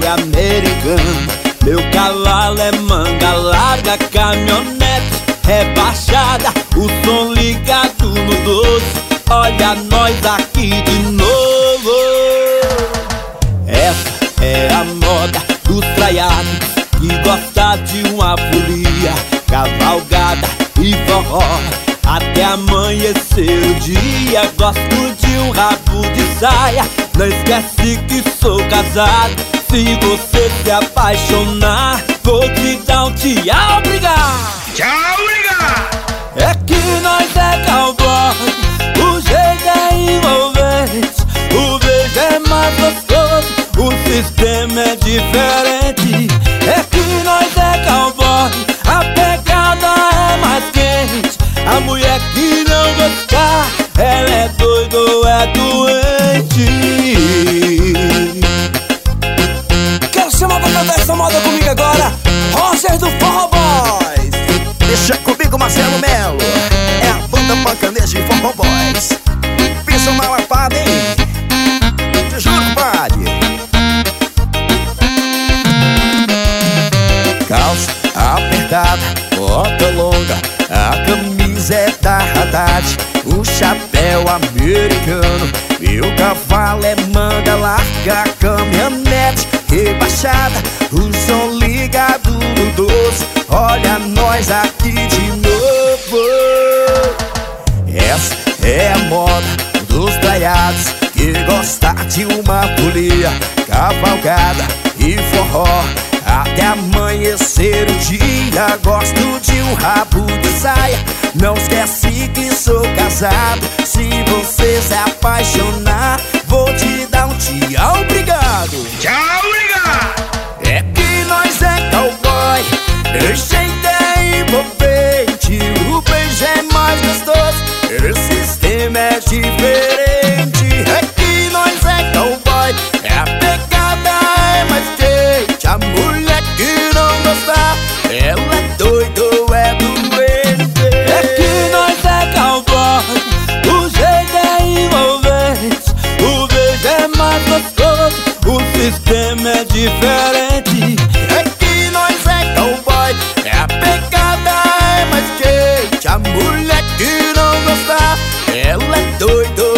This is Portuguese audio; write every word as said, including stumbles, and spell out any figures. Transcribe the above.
americano. Meu cavalo é manga larga, caminhonete rebaixada, o som ligado no doze. Olha nós aqui de novo. Essa é a moda dos traiados que gosta de uma folia, cavalgada e forró até amanhecer o dia. Gosto de um rabo de saia, não esquece que sou casado. Se você se apaixonar, vou te dar um tchau, obrigado. Tchau, obrigado. É que nós é cowboy, o jeito é envolvente, o beijo é mais gostoso, o sistema é diferente. É que nós é cowboy, a pegada é mais quente. A mulher que não gostar, ela é doida ou é doente. Quero chamar pra cantar essa moda comigo agora, Roger do Forró Boys. Deixa comigo, Marcelo Melo. É a banda Pancaneja e Forró Boys. Pensa uma lapada, hein? Te juro, compadre. Calça apertada, bota longa, a camisa é da Haddad, o chapéu americano. Meu cavalo é manga larga, caminhonete rebaixada, o som ligado no doze. Olha nós aqui de novo. Essa é a moda dos traiados que gosta de uma folia, cavalgada e forró até amanhecer o dia. Gosto de um rabo de saia, não esquece que sou casado. Se você se apaixonar, vou te dar um tchau, obrigado. Tchau, obrigado. É que nós é cowboy, o jeito é envolvente, o beijo é mais gostoso, o sistema é diferente. É que nós é cowboy, a pegada é mais quente. A mulher que não gostar, ela é doida ou é doente. É que nós é cowboy, o jeito é envolvente, o beijo é mais gostoso, o sistema é diferente. É que nós é cowboy, a pegada é mais quente. A mulher que não gostar, ela é doida